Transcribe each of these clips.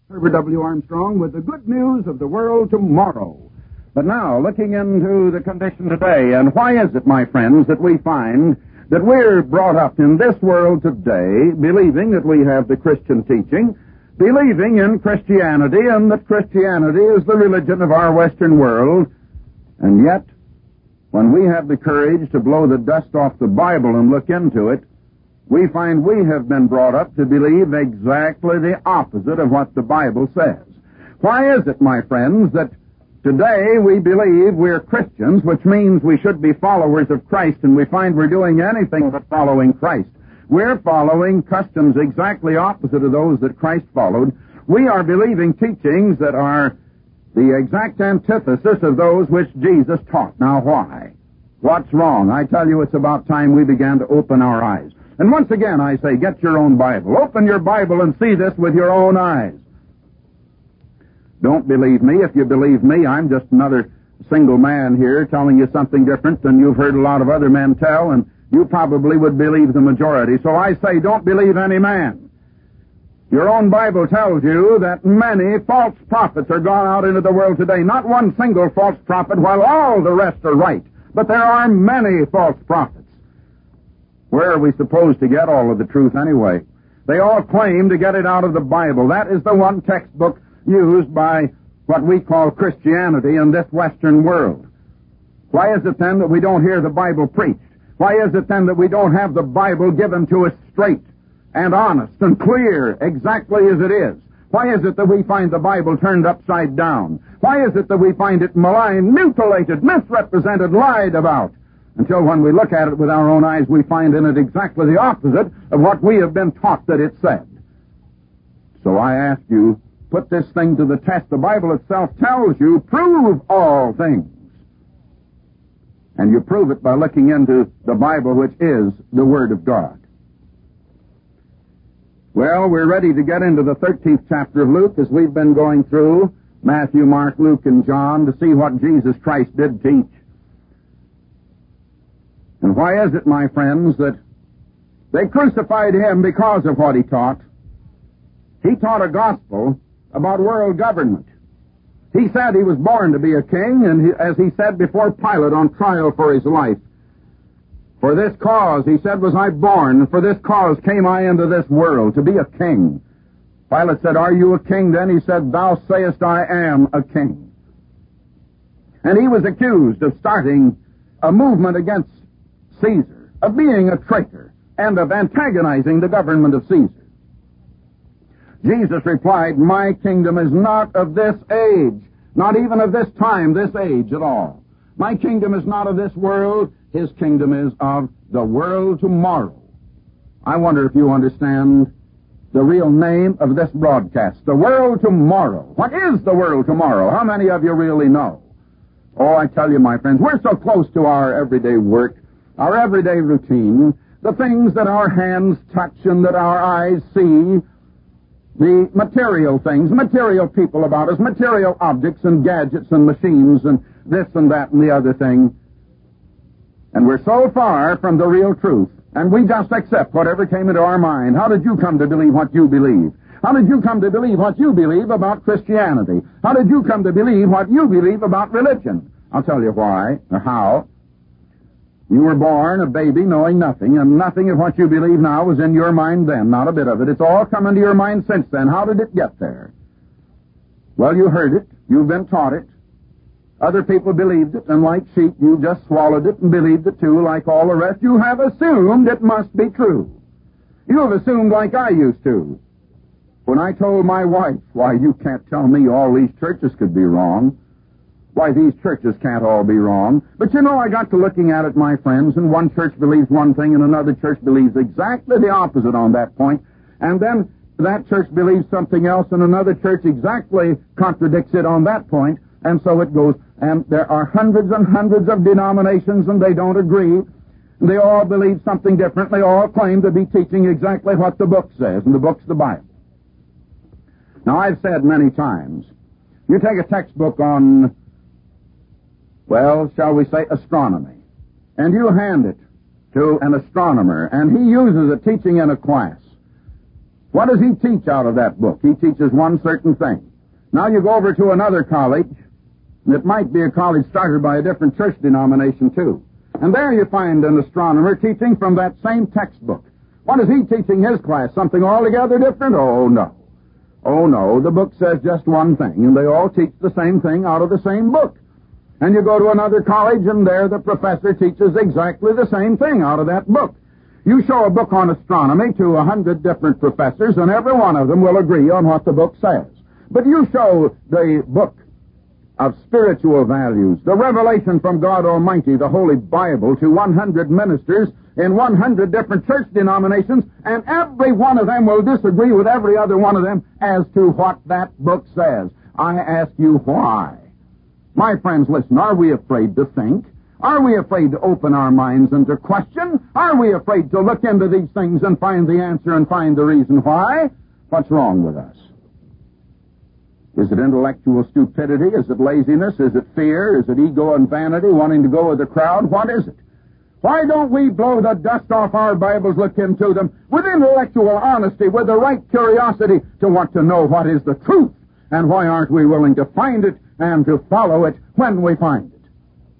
Herbert W. Armstrong with the good news of the world tomorrow. But now, looking into the condition today, and why is it, my friends, that we find that we're brought up in this world today believing that we have the Christian teaching, believing in Christianity, and that Christianity is the religion of our Western world, and yet, when we have the courage to blow the dust off the Bible and look into it, we find we have been brought up to believe exactly the opposite of what the Bible says. Why is it, my friends, that today we believe we're Christians, which means we should be followers of Christ, and we find we're doing anything but following Christ? We're following customs exactly opposite of those that Christ followed. We are believing teachings that are the exact antithesis of those which Jesus taught. Now, why? What's wrong? I tell you, it's about time we began to open our eyes. And once again, I say, get your own Bible. Open your Bible and see this with your own eyes. Don't believe me. If you believe me, I'm just another single man here telling you something different than you've heard a lot of other men tell, and you probably would believe the majority. So I say, don't believe any man. Your own Bible tells you that many false prophets are gone out into the world today. Not one single false prophet, while all the rest are right. But there are many false prophets. Where are we supposed to get all of the truth anyway? They all claim to get it out of the Bible. That is the one textbook used by what we call Christianity in this Western world. Why is it then that we don't hear the Bible preached? Why is it then that we don't have the Bible given to us straight and honest and clear, exactly as it is? Why is it that we find the Bible turned upside down? Why is it that we find it maligned, mutilated, misrepresented, lied about? Until when we look at it with our own eyes, we find in it exactly the opposite of what we have been taught that it said. So I ask you, put this thing to the test. The Bible itself tells you, prove all things. And you prove it by looking into the Bible, which is the Word of God. Well, we're ready to get into the 13th chapter of Luke as we've been going through Matthew, Mark, Luke, and John to see what Jesus Christ did teach. And why is it, my friends, that they crucified him because of what he taught? He taught a gospel about world government. He said he was born to be a king, and as he said before Pilate on trial for his life, for this cause, he said, was I born, and for this cause came I into this world, to be a king. Pilate said, are you a king then? He said, thou sayest I am a king. And he was accused of starting a movement against Caesar, of being a traitor, and of antagonizing the government of Caesar. Jesus replied, my kingdom is not of this age, not even of this time, this age at all. My kingdom is not of this world, his kingdom is of the world tomorrow. I wonder if you understand the real name of this broadcast, the world tomorrow. What is the world tomorrow? How many of you really know? Oh, I tell you, my friends, we're so close to our everyday work, our everyday routine, the things that our hands touch and that our eyes see, the material things, material people about us, material objects and gadgets and machines and this and that and the other thing. And we're so far from the real truth, and we just accept whatever came into our mind. How did you come to believe what you believe? How did you come to believe what you believe about Christianity? How did you come to believe what you believe about religion? I'll tell you why, or how. You were born a baby knowing nothing, and nothing of what you believe now was in your mind then, not a bit of it. It's all come into your mind since then. How did it get there? Well, you heard it. You've been taught it. Other people believed it, and like sheep, you just swallowed it and believed it too, like all the rest. You have assumed it must be true. You have assumed like I used to. When I told my wife, why, you can't tell me all these churches could be wrong. Why, these churches can't all be wrong. But you know, I got to looking at it, my friends, and one church believes one thing and another church believes exactly the opposite on that point. And then that church believes something else and another church exactly contradicts it on that point. And so it goes. And there are hundreds and hundreds of denominations and they don't agree. They all believe something different. They all claim to be teaching exactly what the book says, and the book's the Bible. Now, I've said many times, you take a textbook on, well, shall we say astronomy, and you hand it to an astronomer, and he uses it teaching in a class. What does he teach out of that book? He teaches one certain thing. Now you go over to another college. It might be a college started by a different church denomination, too. And there you find an astronomer teaching from that same textbook. What is he teaching his class? Something altogether different? Oh, no. Oh, no. The book says just one thing, and they all teach the same thing out of the same book. And you go to another college, and there the professor teaches exactly the same thing out of that book. You show a book on astronomy to 100 different professors, and every one of them will agree on what the book says. But you show the book of spiritual values, the revelation from God Almighty, the Holy Bible, to 100 ministers in 100 different church denominations, and every one of them will disagree with every other one of them as to what that book says. I ask you, why? My friends, listen, are we afraid to think? Are we afraid to open our minds and to question? Are we afraid to look into these things and find the answer and find the reason why? What's wrong with us? Is it intellectual stupidity? Is it laziness? Is it fear? Is it ego and vanity, wanting to go with the crowd? What is it? Why don't we blow the dust off our Bibles, look into them, with intellectual honesty, with the right curiosity to want to know what is the truth? And why aren't we willing to find it and to follow it when we find it?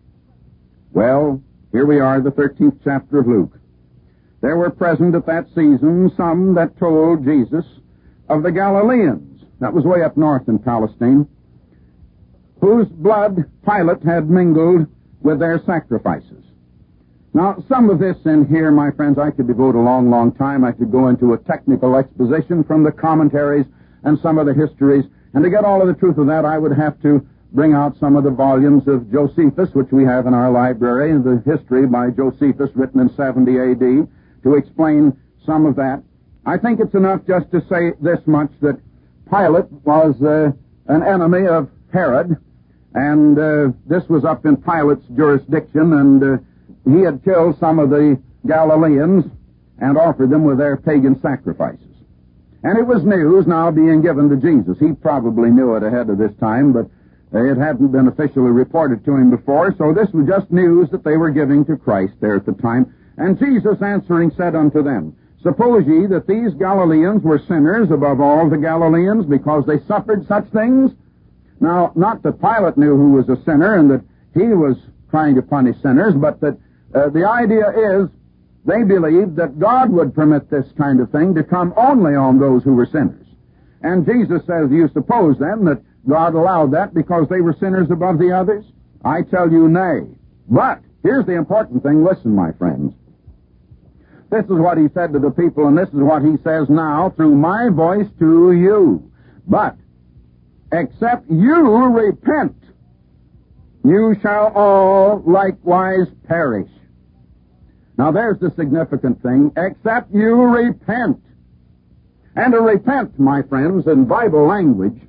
Well, here we are, the 13th chapter of Luke. There were present at that season some that told Jesus of the Galileans, that was way up north in Palestine, whose blood Pilate had mingled with their sacrifices. Now, some of this in here, my friends, I could devote a long, long time. I could go into a technical exposition from the commentaries and some of the histories, and to get all of the truth of that, I would have to bring out some of the volumes of Josephus, which we have in our library, the history by Josephus, written in 70 A.D., to explain some of that. I think it's enough just to say this much, that Pilate was an enemy of Herod, and this was up in Pilate's jurisdiction, and he had killed some of the Galileans and offered them with their pagan sacrifices. And it was news now being given to Jesus. He probably knew it ahead of this time, but it hadn't been officially reported to him before, so this was just news that they were giving to Christ there at the time. And Jesus answering said unto them, Suppose ye that these Galileans were sinners above all the Galileans, because they suffered such things? Now, not that Pilate knew who was a sinner and that he was trying to punish sinners, but that the idea is they believed that God would permit this kind of thing to come only on those who were sinners. And Jesus says, Do you suppose then that God allowed that because they were sinners above the others? I tell you, nay. But here's the important thing. Listen, my friends. This is what he said to the people, and this is what he says now through my voice to you. But except you repent, you shall all likewise perish. Now there's the significant thing. Except you repent. And to repent, my friends, in Bible language,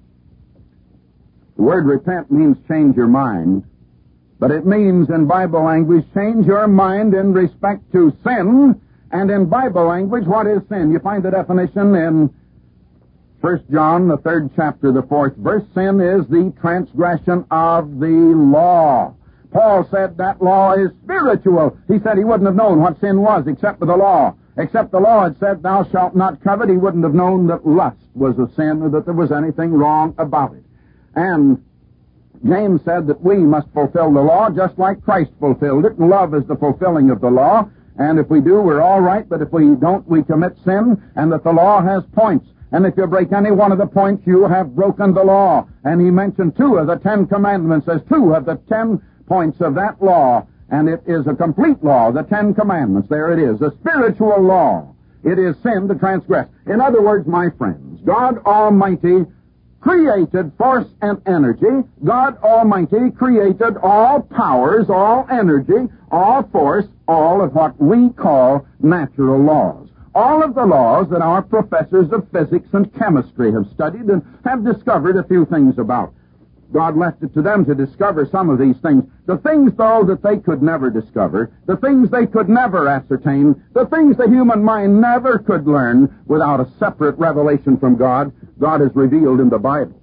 the word repent means change your mind. But it means in Bible language, change your mind in respect to sin. And in Bible language, what is sin? You find the definition in 1 John, the 3rd chapter, the 4th verse. Sin is the transgression of the law. Paul said that law is spiritual. He said he wouldn't have known what sin was except for the law. Except the law had said, Thou shalt not covet, he wouldn't have known that lust was a sin or that there was anything wrong about it. And James said that we must fulfill the law just like Christ fulfilled it, and love is the fulfilling of the law. And if we do, we're all right, but if we don't, we commit sin, and that the law has points. And if you break any one of the points, you have broken the law. And he mentioned 2 of the 10 commandments as 2 of the 10 points of that law. And it is a complete law, the 10 commandments. There it is, a spiritual law. It is sin to transgress. In other words, my friends, God Almighty created force and energy. God Almighty created all powers, all energy, all force, all of what we call natural laws. All of the laws that our professors of physics and chemistry have studied and have discovered a few things about. God left it to them to discover some of these things. The things, though, that they could never discover, the things they could never ascertain, the things the human mind never could learn without a separate revelation from God, God has revealed in the Bible.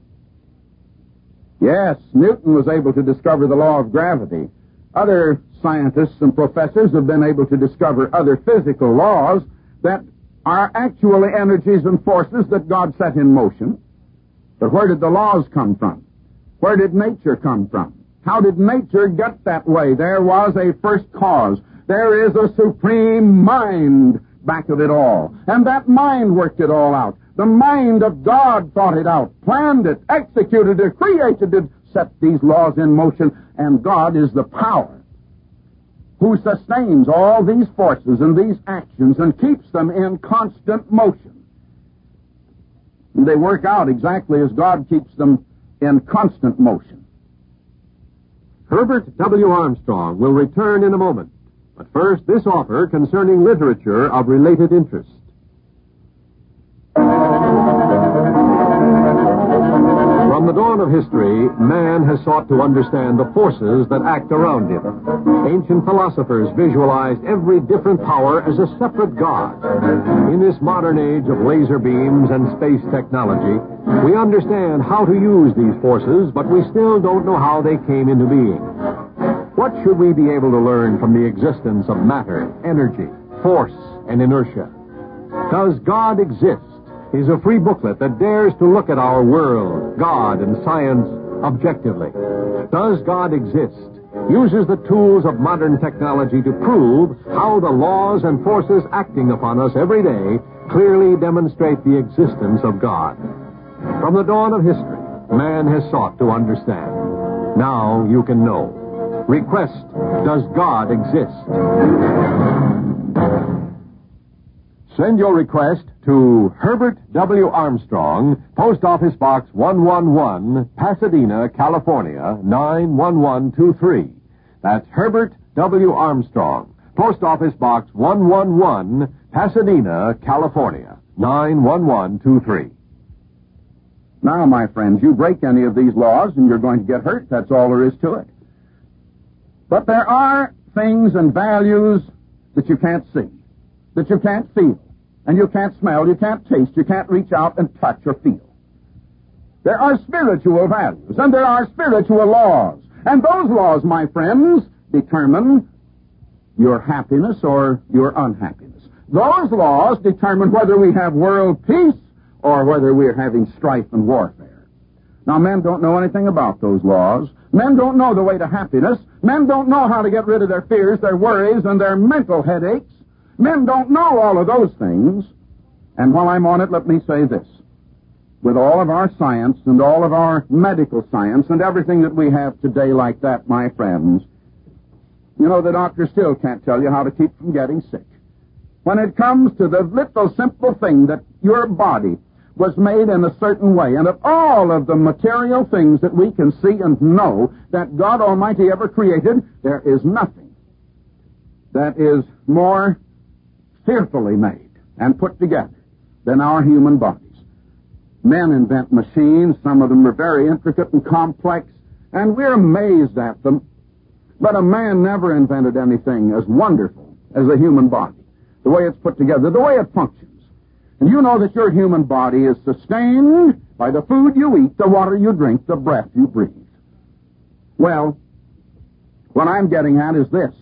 Yes, Newton was able to discover the law of gravity. Other scientists and professors have been able to discover other physical laws that are actually energies and forces that God set in motion. But where did the laws come from? Where did nature come from? How did nature get that way? There was a first cause. There is a supreme mind back of it all. And that mind worked it all out. The mind of God thought it out, planned it, executed it, created it, set these laws in motion, and God is the power who sustains all these forces and these actions and keeps them in constant motion. And they work out exactly as God keeps them in constant motion. Herbert W. Armstrong will return in a moment. But first, this offer concerning literature of related interest. From the dawn of history, man has sought to understand the forces that act around him. Ancient philosophers visualized every different power as a separate god. In this modern age of laser beams and space technology, we understand how to use these forces, but we still don't know how they came into being. What should we be able to learn from the existence of matter, energy, force, and inertia? Does God exist? Is a free booklet that dares to look at our world, God, and science objectively. Does God exist? Uses the tools of modern technology to prove how the laws and forces acting upon us every day clearly demonstrate the existence of God. From the dawn of history, man has sought to understand. Now you can know. Request, does God exist? Send your request to Herbert W. Armstrong, Post Office Box 111, Pasadena, California, 91123. That's Herbert W. Armstrong, Post Office Box 111, Pasadena, California, 91123. Now, my friends, you break any of these laws and you're going to get hurt. That's all there is to it. But there are things and values that you can't see, that you can't feel, and you can't smell, you can't taste, you can't reach out and touch or feel. There are spiritual values, and there are spiritual laws. And those laws, my friends, determine your happiness or your unhappiness. Those laws determine whether we have world peace or whether we're having strife and warfare. Now, men don't know anything about those laws. Men don't know the way to happiness. Men don't know how to get rid of their fears, their worries, and their mental headaches. Men don't know all of those things. And while I'm on it, let me say this. With all of our science and all of our medical science and everything that we have today like that, my friends, you know, the doctor still can't tell you how to keep from getting sick. When it comes to the little simple thing that your body was made in a certain way, and of all of the material things that we can see and know that God Almighty ever created, there is nothing that is more fearfully made and put together than our human bodies. Men invent machines. Some of them are very intricate and complex, and we're amazed at them. But a man never invented anything as wonderful as a human body, the way it's put together, the way it functions. And you know that your human body is sustained by the food you eat, the water you drink, the breath you breathe. Well, what I'm getting at is this.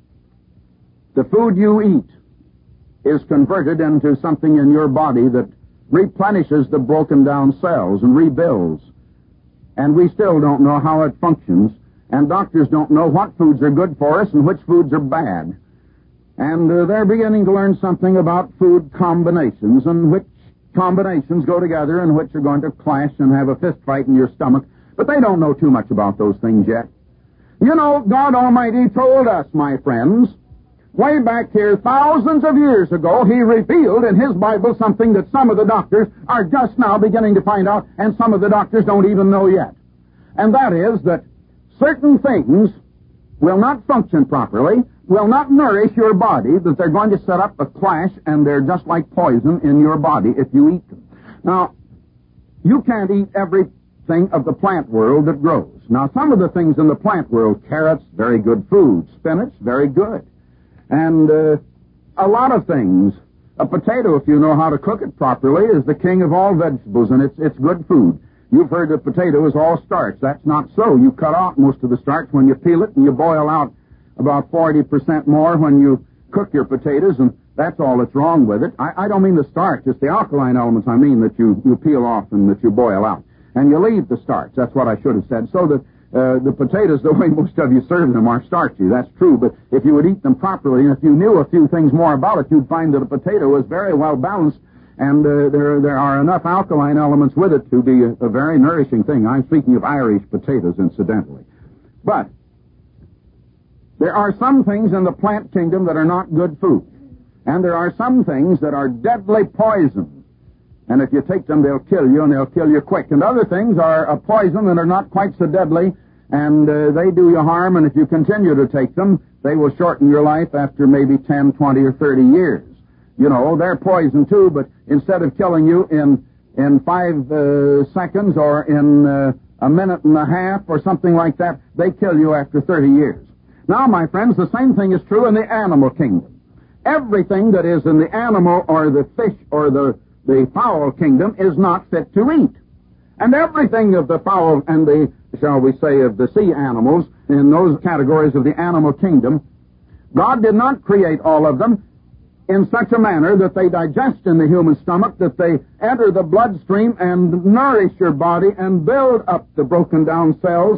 The food you eat is converted into something in your body that replenishes the broken down cells and rebuilds. And we still don't know how it functions, and doctors don't know what foods are good for us and which foods are bad. And they're beginning to learn something about food combinations and which combinations go together and which are going to clash and have a fist fight in your stomach. But they don't know too much about those things yet. You know, God Almighty told us, my friends, way back here thousands of years ago, He revealed in His Bible something that some of the doctors are just now beginning to find out, and some of the doctors don't even know yet. And that is that certain things will not function properly, will not nourish your body, that they're going to set up a clash, and they're just like poison in your body if you eat them. Now, you can't eat everything of the plant world that grows. Now, some of the things in the plant world, carrots, very good food, spinach, very good. And a lot of things. A potato, if you know how to cook it properly, is the king of all vegetables, and it's good food. You've heard that potato is all starch. That's not so. You cut out most of the starch when you peel it, and you boil out about 40% more when you cook your potatoes, and That's all that's wrong with it. I don't mean the starch. It's the alkaline elements I mean that you peel off and that you boil out. And you leave the starch. That's what I should have said. So that the potatoes, the way most of you serve them, are starchy. That's true. But if you would eat them properly, and if you knew a few things more about it, you'd find that a potato is very well balanced, and there are enough alkaline elements with it to be a very nourishing thing. I'm speaking of Irish potatoes, incidentally. But there are some things in the plant kingdom that are not good food. And there are some things that are deadly poison. And if you take them, they'll kill you, and they'll kill you quick. And other things are a poison and are not quite so deadly, and they do you harm, and if you continue to take them, they will shorten your life after maybe 10, 20, or 30 years. You know, they're poison too, but instead of killing you in 5 seconds or in a minute and a half or something like that, they kill you after 30 years. Now, my friends, the same thing is true in the animal kingdom. Everything that is in the animal or the fish or the fowl kingdom is not fit to eat. And everything of the fowl and the, shall we say, of the sea animals, in those categories of the animal kingdom, God did not create all of them in such a manner that they digest in the human stomach, that they enter the bloodstream and nourish your body and build up the broken down cells,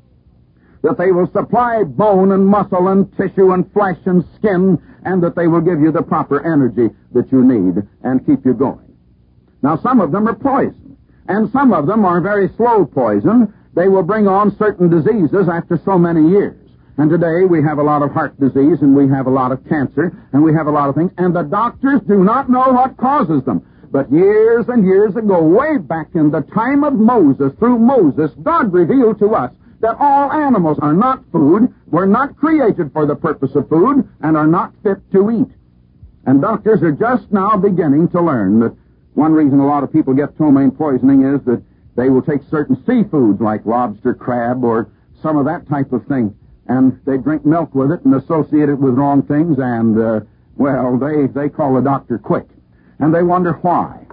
that they will supply bone and muscle and tissue and flesh and skin, and that they will give you the proper energy that you need and keep you going. Now, some of them are poison, and some of them are very slow poison. They will bring on certain diseases after so many years. And today we have a lot of heart disease, and we have a lot of cancer, and we have a lot of things, and the doctors do not know what causes them. But years and years ago, way back in the time of Moses, through Moses, God revealed to us that all animals are not food, were not created for the purpose of food, and are not fit to eat. And doctors are just now beginning to learn that one reason a lot of people get ptomaine poisoning is that they will take certain seafoods like lobster, crab, or some of that type of thing, and they drink milk with it and associate it with wrong things, and, they call the doctor quick. And they wonder why.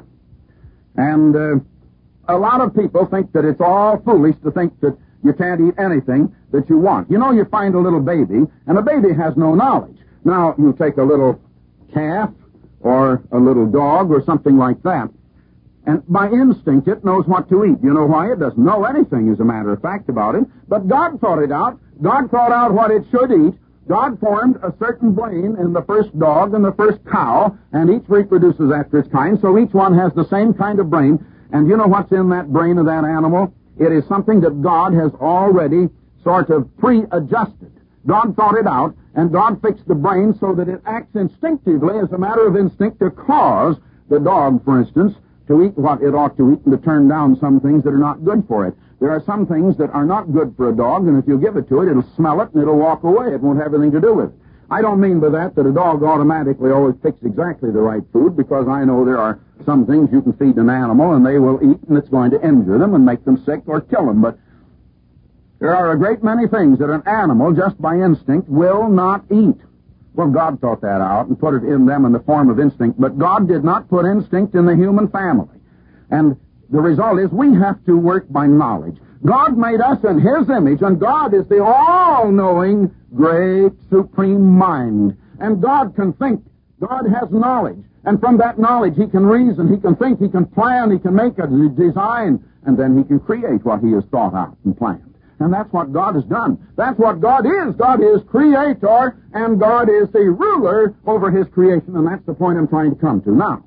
And a lot of people think that it's all foolish to think that you can't eat anything that you want. You know, you find a little baby, and a baby has no knowledge. Now, you take a little calf or a little dog or something like that, and by instinct it knows what to eat. You know why? It doesn't know anything, as a matter of fact, about it. But God thought it out. God thought out what it should eat. God formed a certain brain in the first dog and the first cow, and each reproduces after its kind, so each one has the same kind of brain. And you know what's in that brain of that animal? It is something that God has already sort of pre-adjusted. God thought it out, and God fixed the brain so that it acts instinctively, as a matter of instinct, to cause the dog, for instance, to eat what it ought to eat and to turn down some things that are not good for it. There are some things that are not good for a dog, and if you give it to it, it'll smell it and it'll walk away. It won't have anything to do with it. I don't mean by that a dog automatically always picks exactly the right food, because I know there are some things you can feed an animal and they will eat and it's going to injure them and make them sick or kill them. But there are a great many things that an animal, just by instinct, will not eat. Well, God thought that out and put it in them in the form of instinct, but God did not put instinct in the human family. And the result is we have to work by knowledge. God made us in His image, and God is the all-knowing, great, supreme mind. And God can think. God has knowledge. And from that knowledge, He can reason, He can think, He can plan, He can make a design, and then He can create what He has thought out and planned. And that's what God has done. That's what God is. God is creator, and God is the ruler over His creation, and that's the point I'm trying to come to. Now,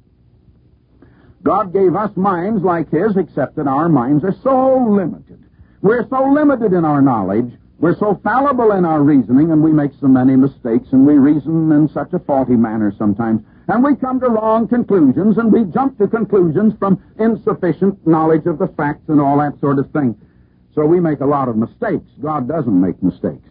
God gave us minds like His, except that our minds are so limited. We're so limited in our knowledge, we're so fallible in our reasoning, and we make so many mistakes, and we reason in such a faulty manner sometimes, and we come to wrong conclusions, and we jump to conclusions from insufficient knowledge of the facts and all that sort of thing. So we make a lot of mistakes. God doesn't make mistakes.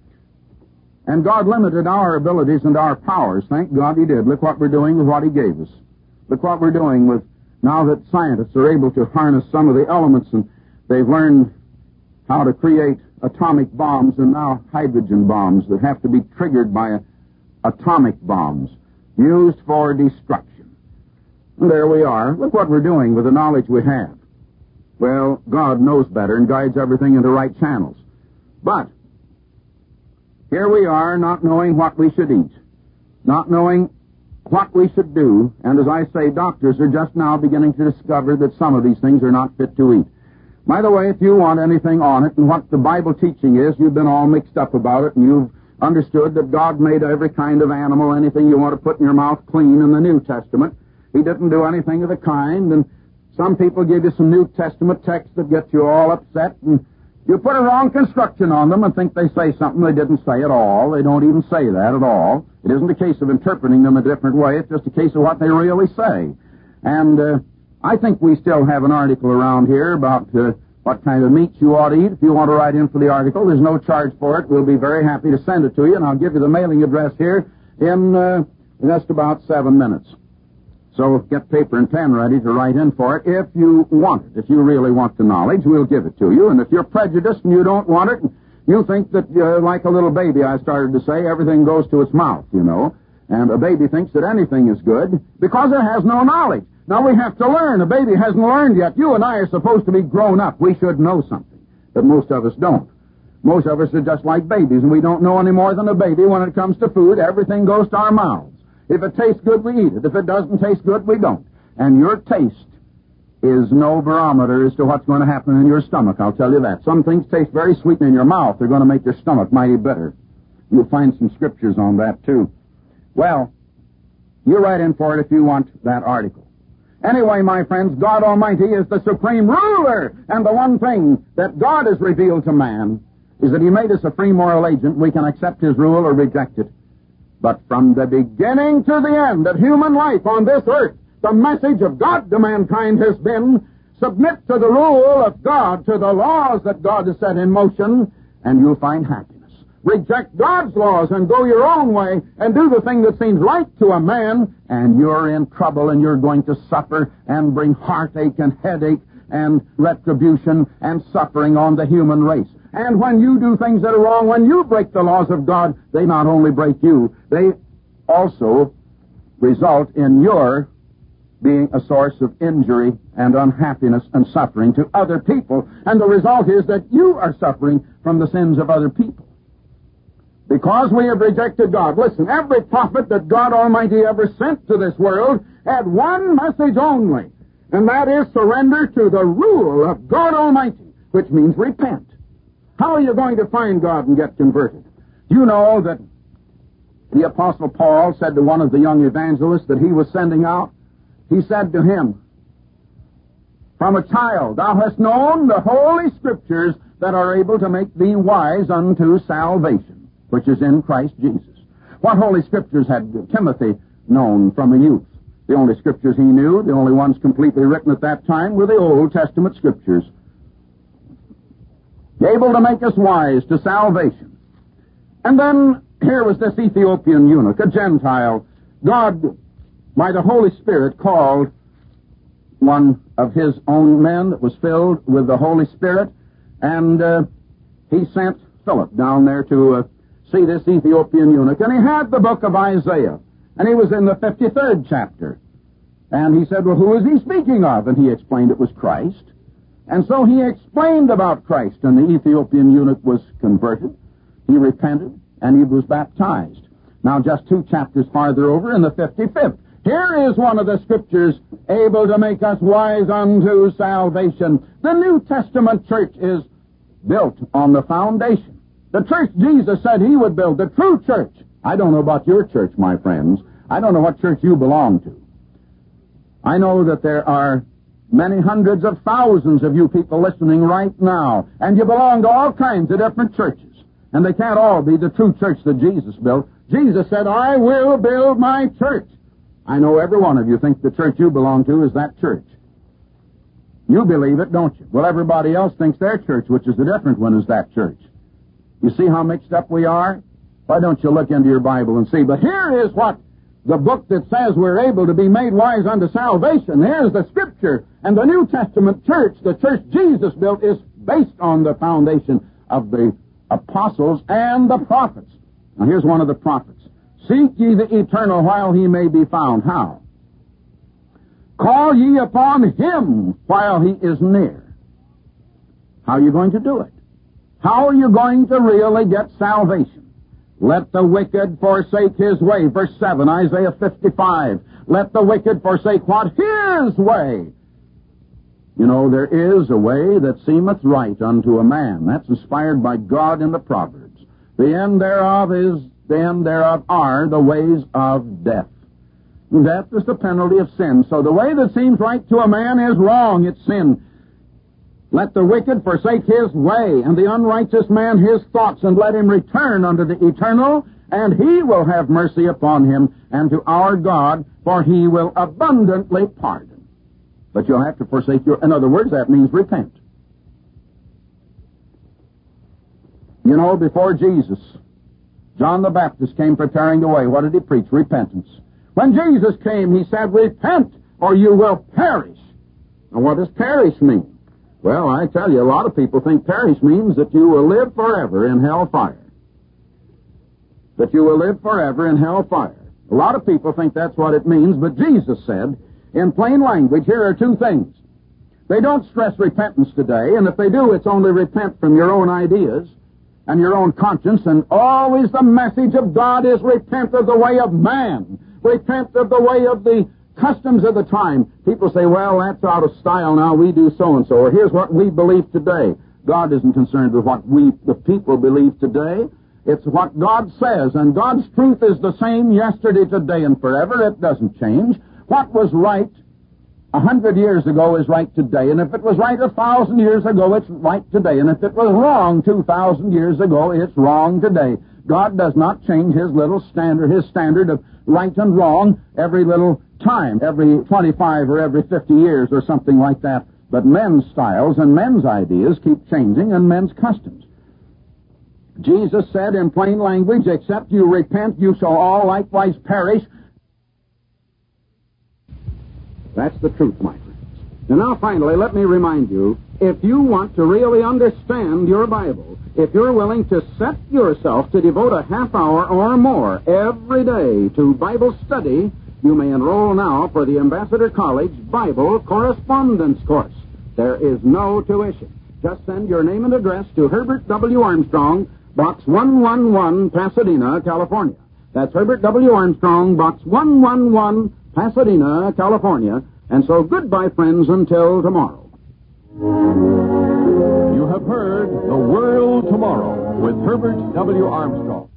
And God limited our abilities and our powers. Thank God He did. Look what we're doing with what He gave us. Look what we're doing with, now that scientists are able to harness some of the elements, and they've learned how to create atomic bombs and now hydrogen bombs that have to be triggered by atomic bombs used for destruction. And there we are. Look what we're doing with the knowledge we have. Well, God knows better and guides everything into right channels. But here we are, not knowing what we should eat, not knowing what we should do, and as I say, doctors are just now beginning to discover that some of these things are not fit to eat. By the way, if you want anything on it and what the Bible teaching is, you've been all mixed up about it, and you've understood that God made every kind of animal, anything you want to put in your mouth clean in the New Testament. He didn't do anything of the kind, and some people give you some New Testament texts that get you all upset, and you put a wrong construction on them and think they say something they didn't say at all. They don't even say that at all. It isn't a case of interpreting them a different way. It's just a case of what they really say. And I think we still have an article around here about what kind of meat you ought to eat. If you want to write in for the article, there's no charge for it. We'll be very happy to send it to you, and I'll give you the mailing address here in just about 7 minutes. So get paper and pen ready to write in for it if you want it. If you really want the knowledge, we'll give it to you. And if you're prejudiced and you don't want it, you think that, like a little baby, I started to say, everything goes to its mouth, you know. And a baby thinks that anything is good because it has no knowledge. Now, we have to learn. A baby hasn't learned yet. You and I are supposed to be grown up. We should know something, but most of us don't. Most of us are just like babies, and we don't know any more than a baby when it comes to food. Everything goes to our mouths. If it tastes good, we eat it. If it doesn't taste good, we don't. And your taste is no barometer as to what's going to happen in your stomach, I'll tell you that. Some things taste very sweet in your mouth. They're going to make your stomach mighty bitter. You'll find some scriptures on that, too. Well, you write in for it if you want that article. Anyway, my friends, God Almighty is the supreme ruler, and the one thing that God has revealed to man is that He made us a free moral agent. We can accept His rule or reject it. But from the beginning to the end of human life on this earth, the message of God to mankind has been, submit to the rule of God, to the laws that God has set in motion, and you'll find happiness. Reject God's laws and go your own way and do the thing that seems right to a man, and you're in trouble and you're going to suffer and bring heartache and headache and retribution and suffering on the human race. And when you do things that are wrong, when you break the laws of God, they not only break you, they also result in your being a source of injury and unhappiness and suffering to other people. And the result is that you are suffering from the sins of other people. Because we have rejected God. Listen, every prophet that God Almighty ever sent to this world had one message only, and that is surrender to the rule of God Almighty, which means repent. How are you going to find God and get converted? You know that the Apostle Paul said to one of the young evangelists that he was sending out, he said to him, "From a child thou hast known the holy Scriptures that are able to make thee wise unto salvation, which is in Christ Jesus." What holy Scriptures had Timothy known from a youth? The only Scriptures he knew, the only ones completely written at that time, were the Old Testament Scriptures. Able to make us wise to salvation. And then here was this Ethiopian eunuch, a Gentile. God, by the Holy Spirit, called one of His own men that was filled with the Holy Spirit, and He sent Philip down there to see this Ethiopian eunuch. And he had the book of Isaiah, and he was in the 53rd chapter. And he said, "Well, who is he speaking of?" And he explained it was Christ. And so he explained about Christ, and the Ethiopian eunuch was converted. He repented, and he was baptized. Now, just 2 chapters farther over, in the 55th, here is one of the Scriptures able to make us wise unto salvation. The New Testament church is built on the foundation. The church Jesus said He would build, the true church. I don't know about your church, my friends. I don't know what church you belong to. I know that there are many hundreds of thousands of you people listening right now, and you belong to all kinds of different churches, and they can't all be the true church that Jesus built. Jesus said, "I will build my church." I know every one of you think the church you belong to is that church. You believe it, don't you? Well, everybody else thinks their church, which is the different one, is that church. You see how mixed up we are? Why don't you look into your Bible and see? But here is what the book that says we're able to be made wise unto salvation. Here's the Scripture. And the New Testament church, the church Jesus built, is based on the foundation of the apostles and the prophets. Now here's one of the prophets. "Seek ye the eternal while He may be found." How? "Call ye upon Him while He is near." How are you going to do it? How are you going to really get salvation? Let the wicked forsake his way. Verse 7, Isaiah 55. Let the wicked forsake what? His way. You know, there is a way that seemeth right unto a man. That's inspired by God in the Proverbs. The end thereof are the ways of death. Death is the penalty of sin. So the way that seems right to a man is wrong. It's sin. Let the wicked forsake his way, and the unrighteous man his thoughts, and let him return unto the eternal, and he will have mercy upon him, and to our God, for he will abundantly pardon. But you'll have to forsake your... In other words, that means repent. You know, before Jesus, John the Baptist came preparing the way. What did he preach? Repentance. When Jesus came, he said, repent, or you will perish. Now, what does perish mean? Well, I tell you, a lot of people think perish means that you will live forever in hellfire. That you will live forever in hellfire. A lot of people think that's what it means, but Jesus said, in plain language, here are two things. They don't stress repentance today, and if they do, it's only repent from your own ideas and your own conscience, and always the message of God is repent of the way of man. Repent of the way of the customs of the time. People say, well, that's out of style now, we do so-and-so, or here's what we believe today. God isn't concerned with what we, the people, believe today. It's what God says, and God's truth is the same yesterday, today, and forever. It doesn't change. What was right 100 years ago is right today, and if it was right 1,000 years ago, it's right today, and if it was wrong 2,000 years ago, it's wrong today. God does not change his little standard, his standard of right and wrong every little time, every 25 or every 50 years or something like that. But men's styles and men's ideas keep changing, and men's customs. Jesus said in plain language, except you repent, you shall all likewise perish. That's the truth, my friends. And now finally, let me remind you, if you want to really understand your Bible, if you're willing to set yourself to devote a half hour or more every day to Bible study, you may enroll now for the Ambassador College Bible Correspondence Course. There is no tuition. Just send your name and address to Herbert W. Armstrong, Box 111, Pasadena, California. That's Herbert W. Armstrong, Box 111, Pasadena, California. And so goodbye, friends, until tomorrow. You have heard The World Tomorrow with Herbert W. Armstrong.